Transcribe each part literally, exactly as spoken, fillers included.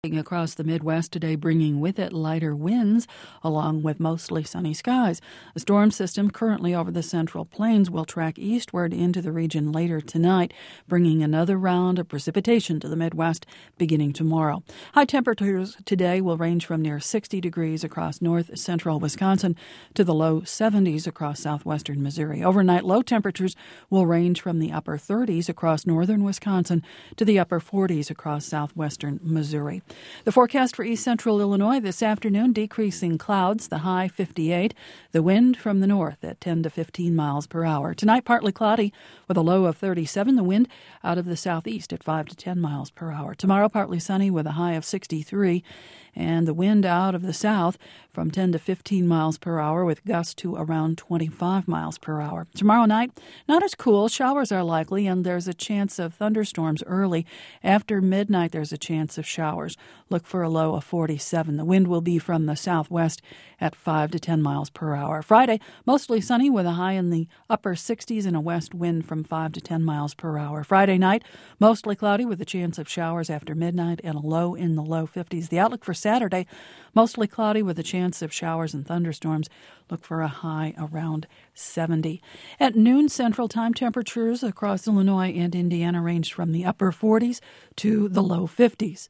Across the Midwest today, bringing with it lighter winds along with mostly sunny skies. A storm system currently over the Central Plains will track eastward into the region later tonight, bringing another round of precipitation to the Midwest beginning tomorrow. High temperatures today will range from near sixty degrees across north central Wisconsin to the low seventies across southwestern Missouri. Overnight low temperatures will range from the upper thirties across northern Wisconsin to the upper forties across southwestern Missouri. The forecast for east central Illinois this afternoon, decreasing clouds, the high fifty-eight, the wind from the north at ten to fifteen miles per hour. Tonight, partly cloudy with a low of thirty-seven, the wind out of the southeast at five to ten miles per hour. Tomorrow, partly sunny with a high of sixty-three, and the wind out of the south from ten to fifteen miles per hour with gusts to around twenty-five miles per hour. Tomorrow night, not as cool. Showers are likely, and there's a chance of thunderstorms early. After midnight, there's a chance of showers. Look for a low of forty-seven. The wind will be from the southwest at five to ten miles per hour. Friday, mostly sunny with a high in the upper sixties and a west wind from five to ten miles per hour. Friday night, mostly cloudy with a chance of showers after midnight and a low in the low fifties. The outlook for Saturday, mostly cloudy with a chance of showers and thunderstorms. Look for a high around seventy. At noon Central Time, temperatures across Illinois and Indiana ranged from the upper forties to the low fifties.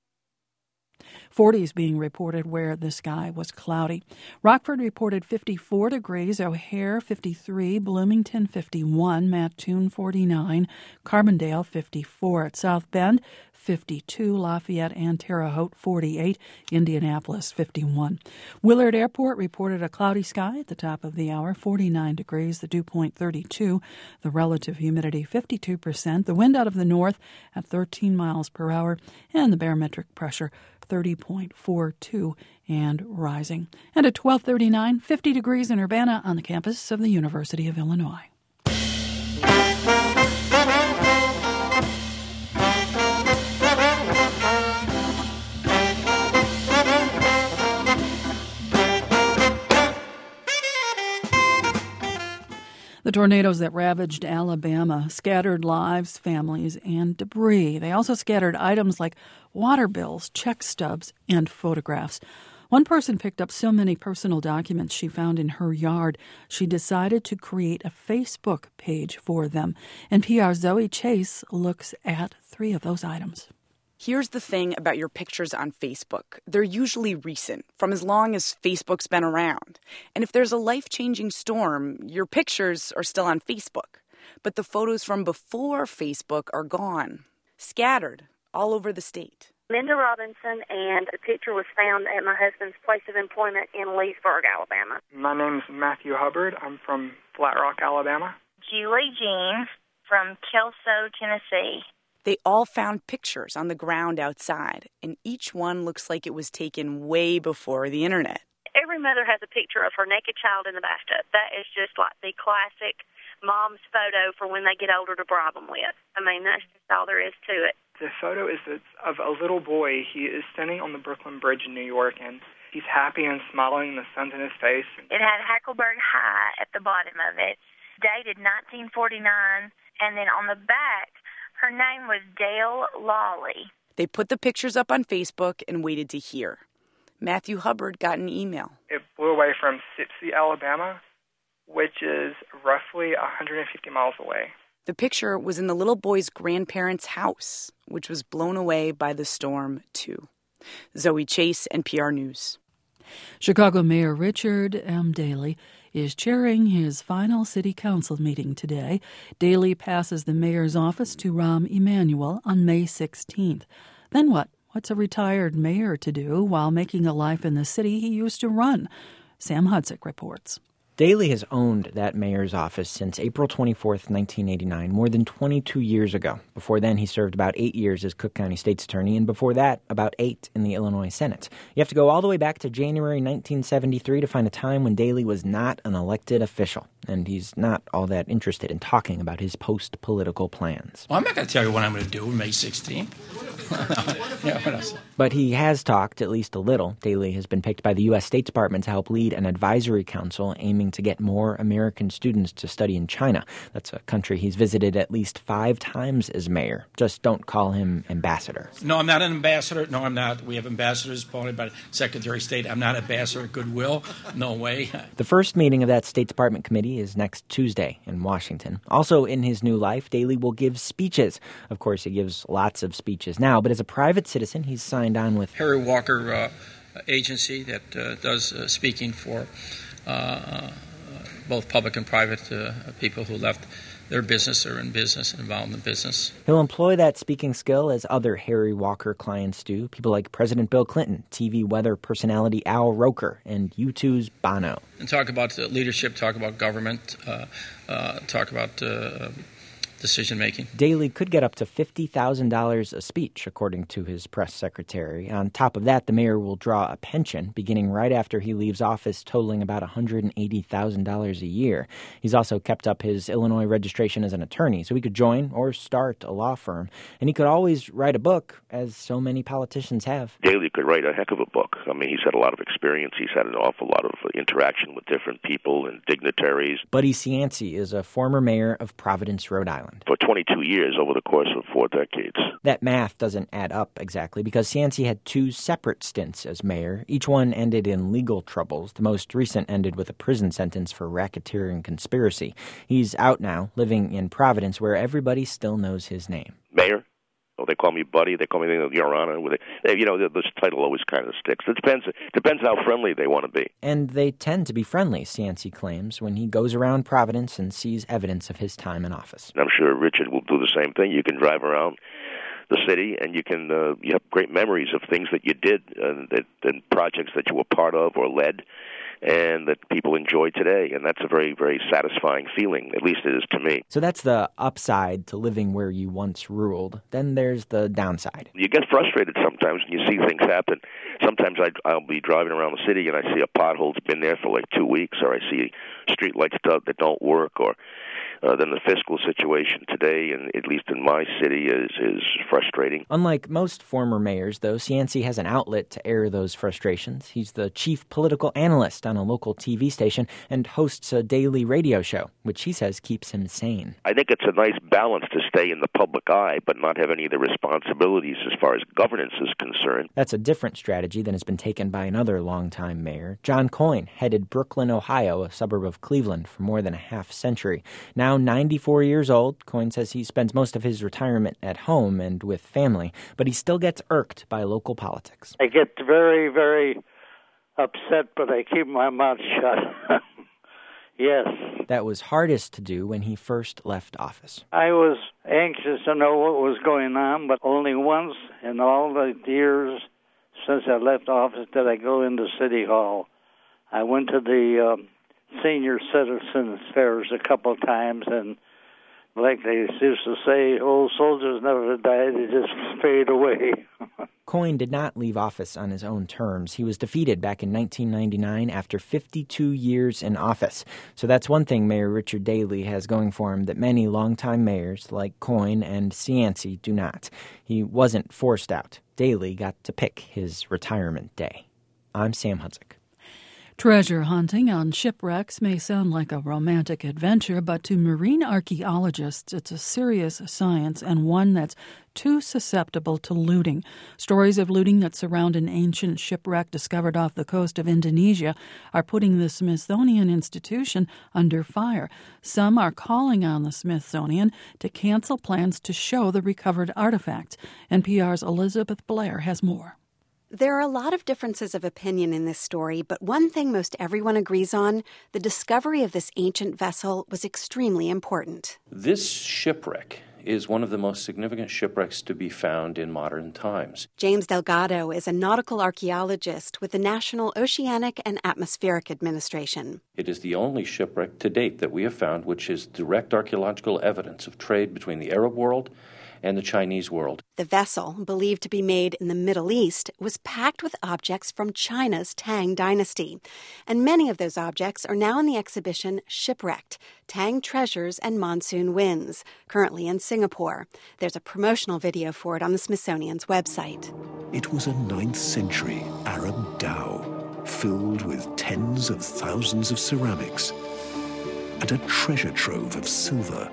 forties being reported where the sky was cloudy. Rockford reported fifty-four degrees, O'Hare fifty-three, Bloomington fifty-one, Mattoon forty-nine, Carbondale fifty-four. At South Bend fifty-two, Lafayette and Terre Haute forty-eight, Indianapolis fifty-one. Willard Airport reported a cloudy sky at the top of the hour, forty-nine degrees, the dew point thirty-two, the relative humidity fifty-two percent, the wind out of the north at thirteen miles per hour, and the barometric pressure thirty point four two and rising. And at twelve thirty-nine, fifty degrees in Urbana on the campus of the University of Illinois. The tornadoes that ravaged Alabama scattered lives, families, and debris. They also scattered items like water bills, check stubs, and photographs. One person picked up so many personal documents she found in her yard, she decided to create a Facebook page for them. N P R's Zoe Chase looks at three of those items. Here's the thing about your pictures on Facebook. They're usually recent, from as long as Facebook's been around. And if there's a life-changing storm, your pictures are still on Facebook. But the photos from before Facebook are gone, scattered all over the state. Linda Robinson, and a picture was found at my husband's place of employment in Leesburg, Alabama. My name's Matthew Hubbard. I'm from Flat Rock, Alabama. Julie Jeans from Kelso, Tennessee. They all found pictures on the ground outside, and each one looks like it was taken way before the internet. Every mother has a picture of her naked child in the bathtub. That is just like the classic mom's photo for when they get older to bribe them with. I mean, that's just all there is to it. The photo is of a little boy. He is standing on the Brooklyn Bridge in New York, and he's happy and smiling, the sun's in his face. It had Hackleburg High at the bottom of it, dated nineteen forty-nine, and then on the back, her name was Dale Lawley. They put the pictures up on Facebook and waited to hear. Matthew Hubbard got an email. It blew away from Sipsey, Alabama, which is roughly one hundred fifty miles away. The picture was in the little boy's grandparents' house, which was blown away by the storm, too. Zoe Chase, N P R News. Chicago Mayor Richard M. Daley is chairing his final city council meeting today. Daley passes the mayor's office to Rahm Emanuel on May sixteenth. Then what? What's a retired mayor to do while making a life in the city he used to run? Sam Hudzik reports. Daley has owned that mayor's office since April twenty-fourth, nineteen eighty-nine, more than twenty-two years ago. Before then, he served about eight years as Cook County State's Attorney, and before that, about eight in the Illinois Senate. You have to go all the way back to January nineteen seventy-three to find a time when Daley was not an elected official, and he's not all that interested in talking about his post-political plans. Well, I'm not going to tell you what I'm going to do on May sixteenth. Yeah, what else? But he has talked at least a little. Daley has been picked by the U S State Department to help lead an advisory council aiming campaigning to get more American students to study in China. That's a country he's visited at least five times as mayor. Just don't call him ambassador. No, I'm not an ambassador. No, I'm not. We have ambassadors appointed by the Secretary of State. I'm not ambassador of goodwill. No way. The first meeting of that State Department committee is next Tuesday in Washington. Also in his new life, Daley will give speeches. Of course, he gives lots of speeches now, but as a private citizen, he's signed on with Harry Walker uh, Agency that uh, does uh, speaking for uh, both public and private uh, people who left their business or in business and involved in business. He'll employ that speaking skill as other Harry Walker clients do, people like President Bill Clinton, T V weather personality Al Roker, and U two's Bono. And talk about uh, leadership, talk about government, uh, uh, talk about uh, decision-making. Daley could get up to fifty thousand dollars a speech, according to his press secretary. On top of that, the mayor will draw a pension beginning right after he leaves office, totaling about one hundred eighty thousand dollars a year. He's also kept up his Illinois registration as an attorney, so he could join or start a law firm. And he could always write a book, as so many politicians have. Daley could write a heck of a book. I mean, he's had a lot of experience. He's had an awful lot of interaction with different people and dignitaries. Buddy Cianci is a former mayor of Providence, Rhode Island. For twenty-two years over the course of four decades. That math doesn't add up exactly because Cianci had two separate stints as mayor. Each one ended in legal troubles. The most recent ended with a prison sentence for racketeering conspiracy. He's out now, living in Providence, where everybody still knows his name. Mayor? Oh, they call me Buddy. They call me Your Honor. They, you know, this title always kind of sticks. It depends. Depends how friendly they want to be. And they tend to be friendly, Cianci claims, when he goes around Providence and sees evidence of his time in office. I'm sure Richard will do the same thing. You can drive around the city, and you can uh, you have great memories of things that you did and, that, and projects that you were part of or led, and that people enjoy today. And that's a very, very satisfying feeling, at least it is to me. So that's the upside to living where you once ruled. Then there's the downside. You get frustrated sometimes when you see things happen. Sometimes I, I'll be driving around the city and I see a pothole that's been there for like two weeks, or I see street lights that don't work, or uh, then the fiscal situation today, and at least in my city, is, is frustrating. Unlike most former mayors, though, Cianci has an outlet to air those frustrations. He's the chief political analyst on a local T V station and hosts a daily radio show, which he says keeps him sane. I think it's a nice balance to stay in the public eye but not have any of the responsibilities as far as governance is concerned. That's a different strategy than has been taken by another longtime mayor. John Coyne headed Brooklyn, Ohio, a suburb of Cleveland, for more than a half century. Now ninety-four years old, Coyne says he spends most of his retirement at home and with family, but he still gets irked by local politics. I get very, very upset, but I keep my mouth shut. Yes. That was hardest to do when he first left office. I was anxious to know what was going on, but only once in all the years since I left office did I go into City Hall. I went to the um, senior citizens fairs a couple of times, and like they used to say, old soldiers never die, they just fade away. Coyne did not leave office on his own terms. He was defeated back in nineteen ninety-nine after fifty-two years in office. So that's one thing Mayor Richard Daley has going for him that many longtime mayors like Coyne and Cianci do not. He wasn't forced out. Daley got to pick his retirement day. I'm Sam Hudzik. Treasure hunting on shipwrecks may sound like a romantic adventure, but to marine archaeologists, it's a serious science and one that's too susceptible to looting. Stories of looting that surround an ancient shipwreck discovered off the coast of Indonesia are putting the Smithsonian Institution under fire. Some are calling on the Smithsonian to cancel plans to show the recovered artifacts. N P R's Elizabeth Blair has more. There are a lot of differences of opinion in this story, but one thing most everyone agrees on, the discovery of this ancient vessel was extremely important. This shipwreck is one of the most significant shipwrecks to be found in modern times. James Delgado is a nautical archaeologist with the National Oceanic and Atmospheric Administration. It is the only shipwreck to date that we have found which is direct archaeological evidence of trade between the Arab world and the Chinese world. The vessel, believed to be made in the Middle East, was packed with objects from China's Tang dynasty. And many of those objects are now in the exhibition Shipwrecked, Tang Treasures and Monsoon Winds, currently in Singapore. There's a promotional video for it on the Smithsonian's website. It was a ninth century Arab dhow, filled with tens of thousands of ceramics and a treasure trove of silver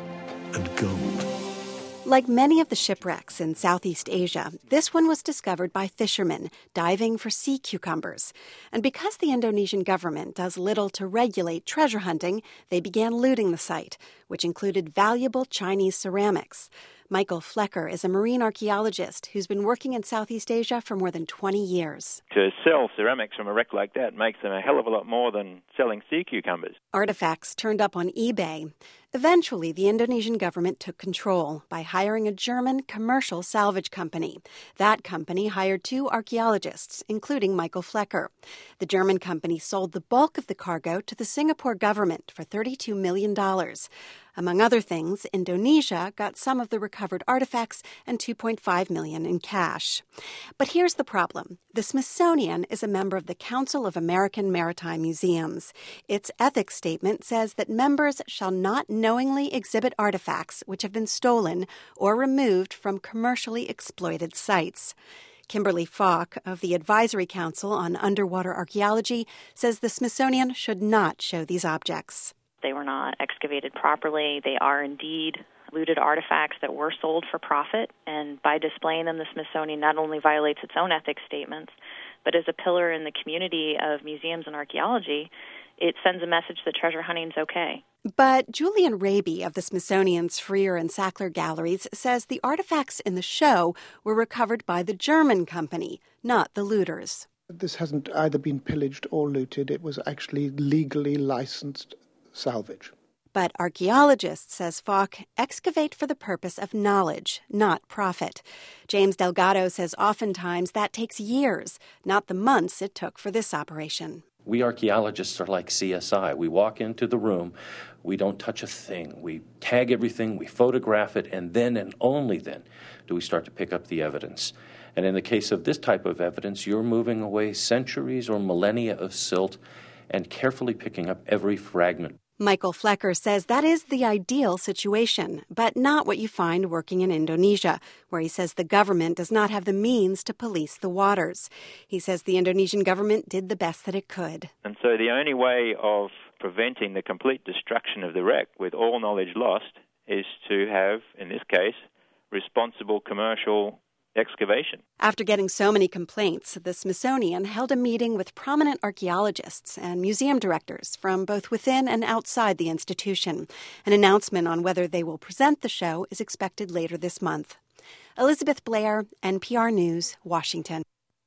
and gold. Like many of the shipwrecks in Southeast Asia, this one was discovered by fishermen diving for sea cucumbers. And because the Indonesian government does little to regulate treasure hunting, they began looting the site, which included valuable Chinese ceramics. Michael Flecker is a marine archaeologist who's been working in Southeast Asia for more than twenty years. To sell ceramics from a wreck like that makes them a hell of a lot more than selling sea cucumbers. Artifacts turned up on eBay. Eventually, the Indonesian government took control by hiring a German commercial salvage company. That company hired two archaeologists, including Michael Flecker. The German company sold the bulk of the cargo to the Singapore government for thirty-two million dollars. Among other things, Indonesia got some of the recovered artifacts and two point five million dollars in cash. But here's the problem. The Smithsonian is a member of the Council of American Maritime Museums. Its ethics statement says that members shall not knowingly exhibit artifacts which have been stolen or removed from commercially exploited sites. Kimberly Falk of the Advisory Council on Underwater Archaeology says the Smithsonian should not show these objects. They were not excavated properly. They are indeed looted artifacts that were sold for profit, and by displaying them, the Smithsonian not only violates its own ethics statements, but as a pillar in the community of museums and archaeology, it sends a message that treasure hunting is okay. But Julian Raby of the Smithsonian's Freer and Sackler galleries says the artifacts in the show were recovered by the German company, not the looters. This hasn't either been pillaged or looted. It was actually legally licensed salvage. But archaeologists, says Falk, excavate for the purpose of knowledge, not profit. James Delgado says oftentimes that takes years, not the months it took for this operation. We archaeologists are like C S I. We walk into the room, we don't touch a thing. We tag everything, we photograph it, and then and only then do we start to pick up the evidence. And in the case of this type of evidence, you're moving away centuries or millennia of silt and carefully picking up every fragment. Michael Flecker says that is the ideal situation, but not what you find working in Indonesia, where he says the government does not have the means to police the waters. He says the Indonesian government did the best that it could. And so the only way of preventing the complete destruction of the wreck with all knowledge lost is to have, in this case, responsible commercial excavation. After getting so many complaints, the Smithsonian held a meeting with prominent archaeologists and museum directors from both within and outside the institution. An announcement on whether they will present the show is expected later this month. Elizabeth Blair, N P R News, Washington.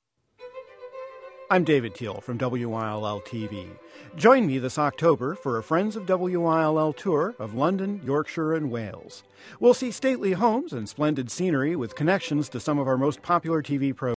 I'm David Teal from W I L L T V. Join me this October for a Friends of W I L L tour of London, Yorkshire, and Wales. We'll see stately homes and splendid scenery with connections to some of our most popular T V programs.